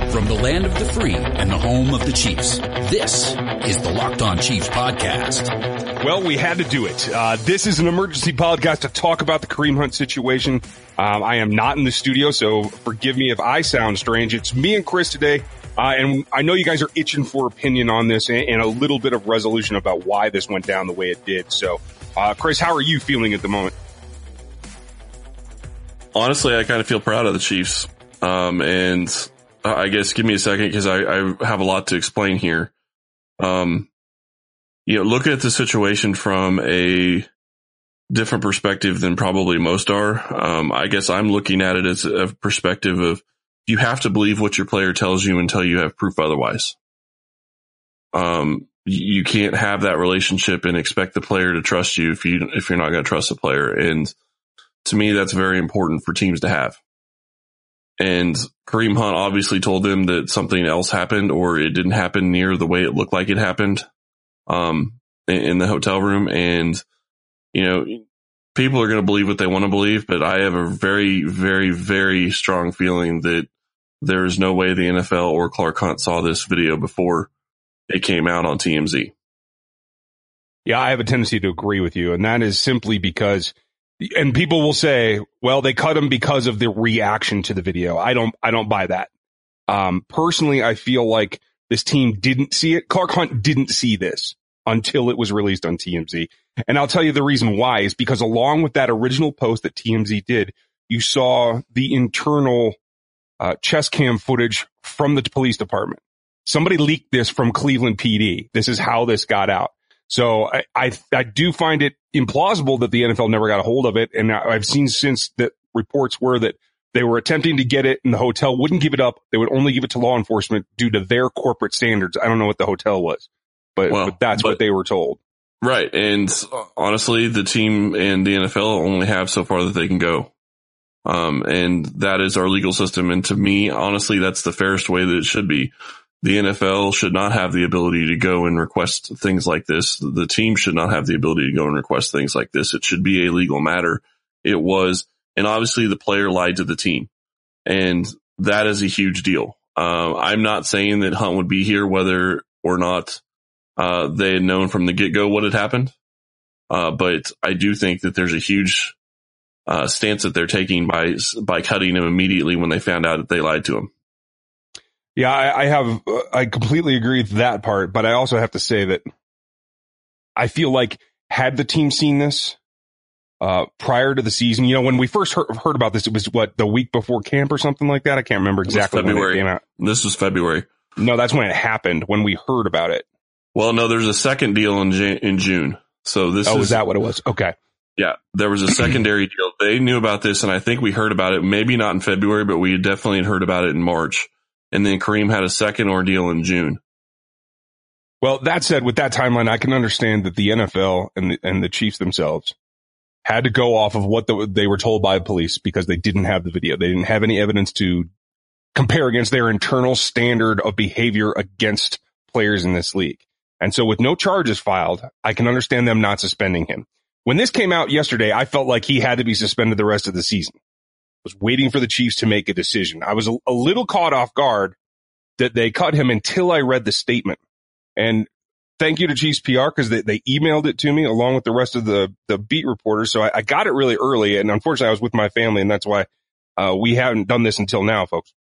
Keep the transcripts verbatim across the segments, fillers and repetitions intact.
From the land of the free and the home of the Chiefs, this is the Locked On Chiefs podcast. Well, we had to do it. Uh, this is an emergency podcast to talk about the Kareem Hunt situation. Um, I am not in the studio, so forgive me if I sound strange. It's me and Chris today, uh, and I know you guys are itching for opinion on this and, and a little bit of resolution about why this went down the way it did. So, uh, Chris, how are you feeling at the moment? Honestly, I kind of feel proud of the Chiefs, um, and I guess give me a second because I, I have a lot to explain here. Um, you know, looking at the situation from a different perspective than probably most are. Um, I guess I'm looking at it as a perspective of you have to believe what your player tells you until you have proof otherwise. Um, you can't have that relationship and expect the player to trust you if you, if you're not going to trust the player. And to me, that's very important for teams to have. And Kareem Hunt obviously told them that something else happened or it didn't happen near the way it looked like it happened, um, in, in the hotel room. And, you know, people are going to believe what they want to believe, but I have a very, very, very strong feeling that there is no way the N F L or Clark Hunt saw this video before it came out on T M Z. Yeah, I have a tendency to agree with you. And that is simply because, and people will say, well, they cut him because of the reaction to the video. I don't, I don't buy that. Um, personally, I feel like this team didn't see it. Clark Hunt didn't see this until it was released on T M Z. And I'll tell you the reason why is because along with that original post that T M Z did, you saw the internal uh, chest cam footage from the police department. Somebody leaked this from Cleveland P D. This is how this got out. So I, I, I do find it implausible that the N F L never got a hold of it. And I've seen since that reports were that they were attempting to get it and the hotel wouldn't give it up. They would only give it to law enforcement due to their corporate standards. I don't know what the hotel was, but, well, but that's but, what they were told. Right. And honestly, the team and the N F L only have so far that they can go. Um, and that is our legal system. And to me, honestly, that's the fairest way that it should be. The N F L should not have the ability to go and request things like this. The team should not have the ability to go and request things like this. It should be a legal matter. It was, and obviously the player lied to the team, and that is a huge deal. Uh, I'm not saying that Hunt would be here whether or not uh, they had known from the get-go what had happened, uh, but I do think that there's a huge uh, stance that they're taking by by cutting him immediately when they found out that they lied to him. Yeah, I, I have, uh, I completely agree with that part, but I also have to say that I feel like had the team seen this, uh, prior to the season, you know, when we first heard, heard about this, it was what, the week before camp or something like that? I can't remember exactly when it came out. This was February. No, that's when it happened, when we heard about it. Well, no, there's a second deal in Jan- in June. So this oh, is. Oh, is that what it was? Okay. Yeah, there was a secondary deal. They knew about this, and I think we heard about it, maybe not in February, but we definitely had heard about it in March. And then Kareem had a second ordeal in June. Well, that said, with that timeline, I can understand that the N F L and the, and the Chiefs themselves had to go off of what the, they were told by the police because they didn't have the video. They didn't have any evidence to compare against their internal standard of behavior against players in this league. And so with no charges filed, I can understand them not suspending him. When this came out yesterday, I felt like he had to be suspended the rest of the season. Was waiting for the Chiefs to make a decision. I was a, a little caught off guard that they cut him until I read the statement. And thank you to Chiefs P R because they, they emailed it to me along with the rest of the, the beat reporters. So I, I got it really early. And unfortunately, I was with my family, and that's why uh, we haven't done this until now, folks.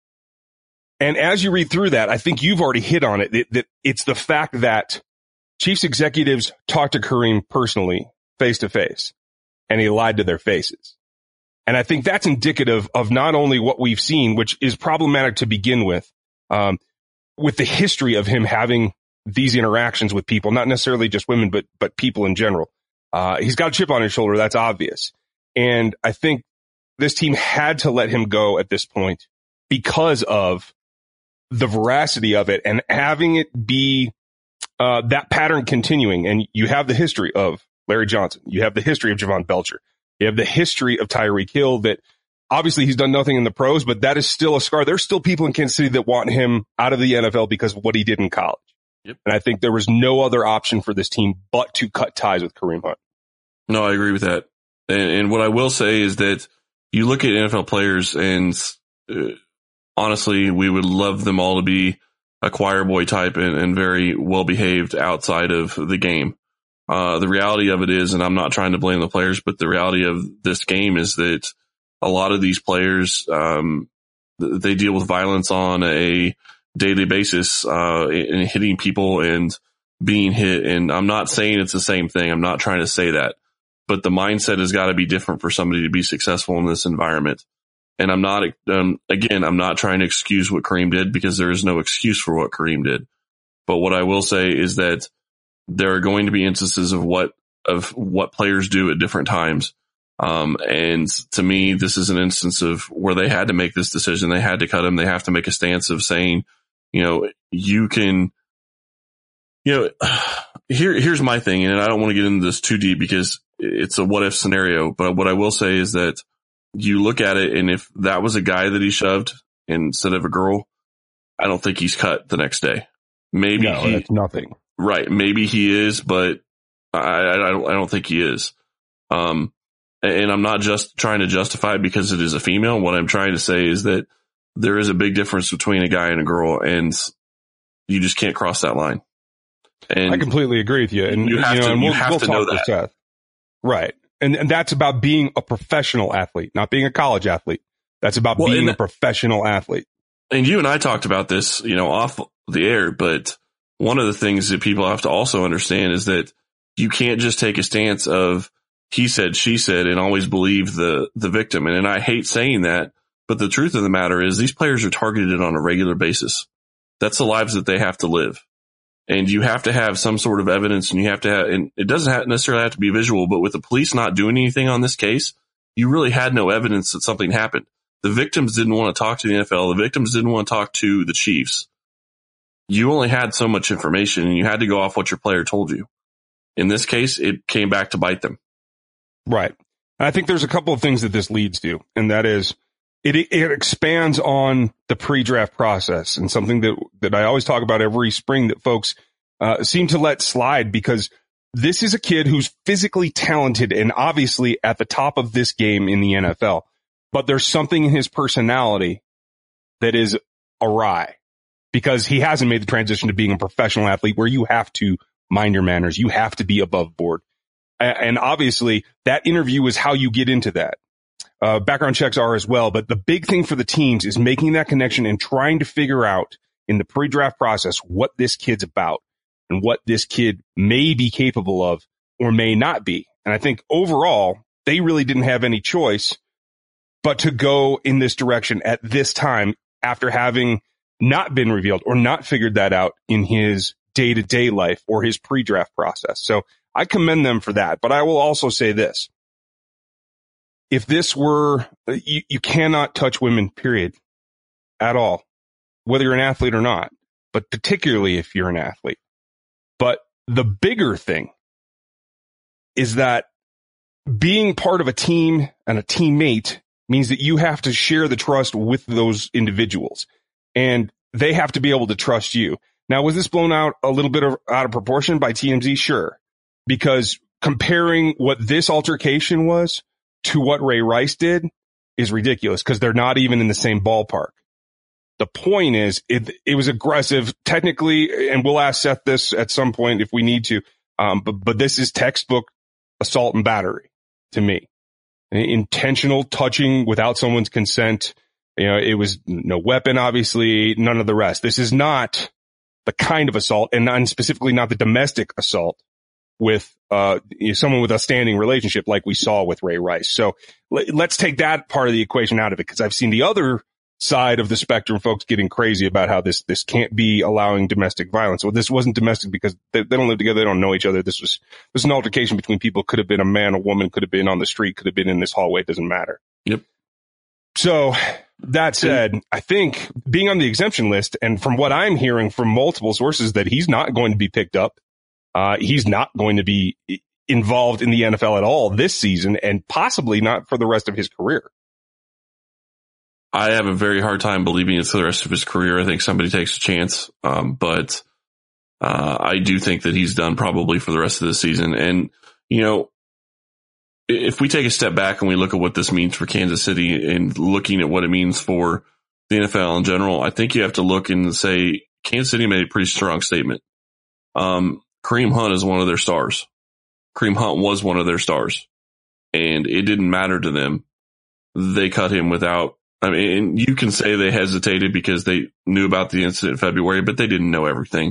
And as you read through that, I think you've already hit on it, it that it's the fact that Chiefs executives talked to Kareem personally, face to face, and he lied to their faces. And I think that's indicative of not only what we've seen, which is problematic to begin with, um, with the history of him having these interactions with people, not necessarily just women, but, but people in general. Uh, he's got a chip on his shoulder. That's obvious. And I think this team had to let him go at this point because of the veracity of it and having it be, uh, that pattern continuing. And you have the history of Larry Johnson. You have the history of Javon Belcher. You have the history of Tyreek Hill that obviously he's done nothing in the pros, but that is still a scar. There's still people in Kansas City that want him out of the N F L because of what he did in college. Yep. And I think there was no other option for this team but to cut ties with Kareem Hunt. No, I agree with that. And, and what I will say is that you look at N F L players and uh, honestly, we would love them all to be a choir boy type and, and very well behaved outside of the game. Uh, the reality of it is, and I'm not trying to blame the players, but the reality of this game is that a lot of these players, um, they deal with violence on a daily basis, uh, and hitting people and being hit. And I'm not saying it's the same thing. I'm not trying to say that, but the mindset has got to be different for somebody to be successful in this environment. And I'm not, um, again, I'm not trying to excuse what Kareem did, because there is no excuse for what Kareem did. But what I will say is that there are going to be instances of what, of what players do at different times. Um, and to me, this is an instance of where they had to make this decision. They had to cut him. They have to make a stance of saying, you know, you can, you know, here, here's my thing. And I don't want to get into this too deep because it's a what if scenario. But what I will say is that you look at it, and if that was a guy that he shoved instead of a girl, I don't think he's cut the next day. Maybe no, he, that's nothing. Right. Maybe he is, but I, I, I don't, I don't think he is. Um, and I'm not just trying to justify it because it is a female. What I'm trying to say is that there is a big difference between a guy and a girl, and you just can't cross that line. And I completely agree with you. And you have you know, to, and we'll, you have we'll to talk know with that. Seth. Right. And, and that's about being a professional athlete, not being a college athlete. That's about Well, being and- a professional athlete. And you and I talked about this, you know, off the air, but one of the things that people have to also understand is that you can't just take a stance of he said, she said, and always believe the, the victim. And, and I hate saying that, but the truth of the matter is these players are targeted on a regular basis. That's the lives that they have to live. And you have to have some sort of evidence, and you have to have, and it doesn't have necessarily have to be visual, but with the police not doing anything on this case, you really had no evidence that something happened. The victims didn't want to talk to the N F L. The victims didn't want to talk to the Chiefs. You only had so much information, and you had to go off what your player told you. In this case, it came back to bite them. Right. And I think there's a couple of things that this leads to, and that is it, it expands on the pre-draft process, and something that, that I always talk about every spring that folks uh, seem to let slide, because this is a kid who's physically talented and obviously at the top of this game in the N F L. But there's something in his personality that is awry, because he hasn't made the transition to being a professional athlete where you have to mind your manners. You have to be above board. And obviously that interview is how you get into that. Uh, background checks are as well. But the big thing for the teams is making that connection and trying to figure out in the pre-draft process what this kid's about and what this kid may be capable of or may not be. And I think overall, they really didn't have any choice but to go in this direction at this time after having not been revealed or not figured that out in his day-to-day life or his pre-draft process. So I commend them for that. But I will also say this. If this were, you, you cannot touch women, period, at all, whether you're an athlete or not, but particularly if you're an athlete. But the bigger thing is that being part of a team and a teammate means that you have to share the trust with those individuals, and they have to be able to trust you. Now, was this blown out a little bit of, out of proportion by T M Z? Sure. Because comparing what this altercation was to what Ray Rice did is ridiculous, because they're not even in the same ballpark. The point is, it, it was aggressive technically, and we'll ask Seth this at some point if we need to. Um, but, but this is textbook assault and battery to me. Intentional touching without someone's consent. You know, it was no weapon, obviously, none of the rest. This is not the kind of assault, and not, specifically not the domestic assault with uh you know, someone with a standing relationship like we saw with Ray Rice. So let, let's take that part of the equation out of it, because I've seen the other side of the spectrum, folks getting crazy about how this this can't be allowing domestic violence. Well, this wasn't domestic because they, they don't live together, they don't know each other. This was this was an altercation between people. Could have been a man, a woman, could have been on the street, could have been in this hallway. It doesn't matter. Yep. So that said, I think being on the exemption list, and from what I'm hearing from multiple sources, that he's not going to be picked up. Uh, he's not going to be involved in the N F L at all this season, and possibly not for the rest of his career. I have a very hard time believing it's for the rest of his career. I think somebody takes a chance. Um, but, uh, I do think that he's done probably for the rest of the season. And, you know, if we take a step back and we look at what this means for Kansas City and looking at what it means for the N F L in general, I think you have to look and say Kansas City made a pretty strong statement. Um, Kareem Hunt is one of their stars. Kareem Hunt was one of their stars, and it didn't matter to them. They cut him without, I mean, you can say they hesitated because they knew about the incident in February, but they didn't know everything.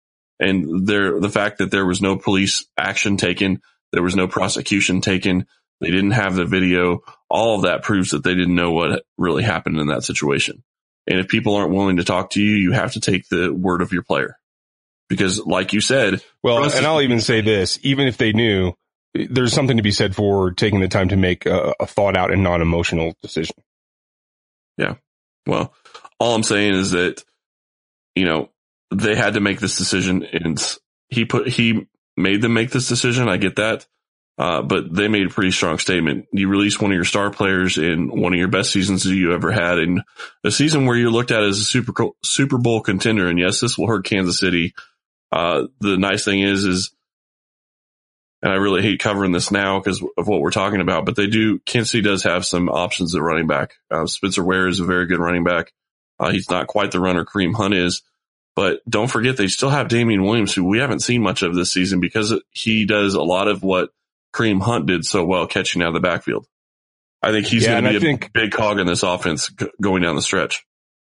And there, the fact that there was no police action taken, there was no prosecution taken, they didn't have the video, all of that proves that they didn't know what really happened in that situation. And if people aren't willing to talk to you, you have to take the word of your player. Because like you said, well, and I'll even say this, even if they knew, there's something to be said for taking the time to make a, a thought out and non-emotional decision. Yeah. Well, all I'm saying is that, you know, they had to make this decision, and he put, he made them make this decision. I get that. Uh, but they made a pretty strong statement. You release one of your star players in one of your best seasons that you ever had, in a season where you're looked at as a Super Super Bowl contender. And yes, this will hurt Kansas City. Uh, the nice thing is, is, and I really hate covering this now because of what we're talking about, but they do, Kansas City does have some options at running back. Uh, Spencer Ware is a very good running back. Uh, he's not quite the runner Kareem Hunt is, but don't forget they still have Damian Williams, who we haven't seen much of this season because he does a lot of what Kareem Hunt did so well, catching out of the backfield. I think he's yeah, going to be a think, big cog in this offense g- going down the stretch.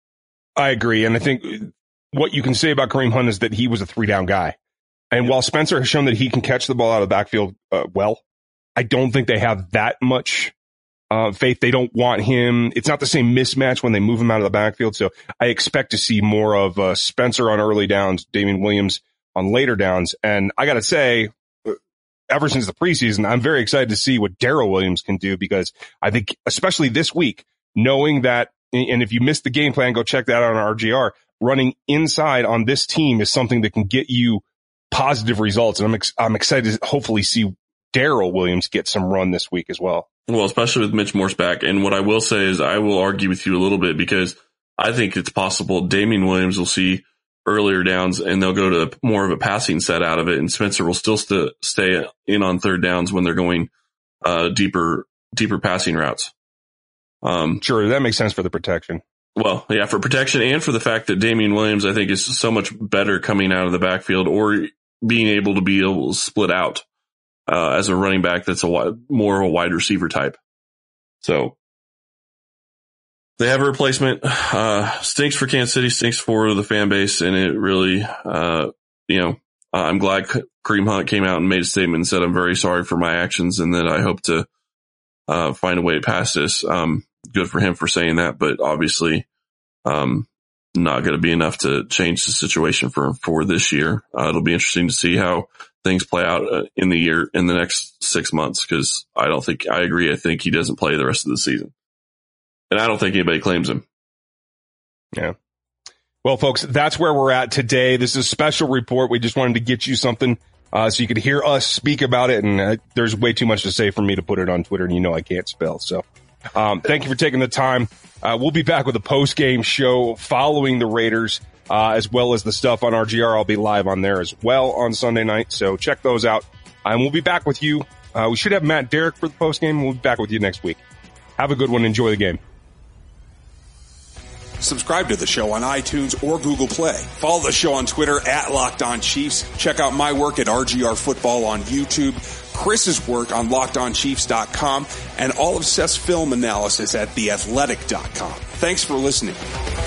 I agree. And I think what you can say about Kareem Hunt is that he was a three down guy. And while Spencer has shown that he can catch the ball out of the backfield uh, well, I don't think they have that much uh, faith. They don't want him. It's not the same mismatch when they move him out of the backfield. So I expect to see more of uh, Spencer on early downs, Damian Williams on later downs. And I got to say, ever since the preseason, I'm very excited to see what Darrell Williams can do, because I think, especially this week, knowing that, and if you missed the game plan, go check that out on R G R, running inside on this team is something that can get you positive results. And I'm ex- I'm excited to hopefully see Darrell Williams get some run this week as well. Well, especially with Mitch Morse back. And what I will say is I will argue with you a little bit, because I think it's possible Damian Williams will see earlier downs and they'll go to more of a passing set out of it. And Spencer will still st- stay in on third downs when they're going uh, deeper, deeper passing routes. Um, sure. That makes sense for the protection. Well, yeah, for protection and for the fact that Damian Williams, I think, is so much better coming out of the backfield or being able to be able to split out uh, as a running back that's a wide, more of a wide receiver type. So they have a replacement. Uh, stinks for Kansas City, stinks for the fan base, and it really, uh, you know, I'm glad Kareem Hunt came out and made a statement and said, I'm very sorry for my actions and that I hope to uh, find a way past this. Um, good for him for saying that, but obviously um, not going to be enough to change the situation for for this year. Uh, it'll be interesting to see how things play out uh, in the year, in the next six months, because I don't think, I agree, I think he doesn't play the rest of the season. And I don't think anybody claims him. Yeah. Well, folks, that's where we're at today. This is a special report. We just wanted to get you something uh, so you could hear us speak about it. And uh, there's way too much to say for me to put it on Twitter, and you know I can't spell. So um, thank you for taking the time. Uh, we'll be back with a post-game show following the Raiders, uh, as well as the stuff on R G R. I'll be live on there as well on Sunday night. So check those out. And we'll be back with you. Uh, we should have Matt Derrick for the post-game. We'll be back with you next week. Have a good one. Enjoy the game. Subscribe to the show on iTunes or Google Play. Follow the show on Twitter at Locked On Chiefs. Check out my work at R G R Football on YouTube, Chris's work on locked on chiefs dot com, and all of Seth's film analysis at the athletic dot com. Thanks for listening.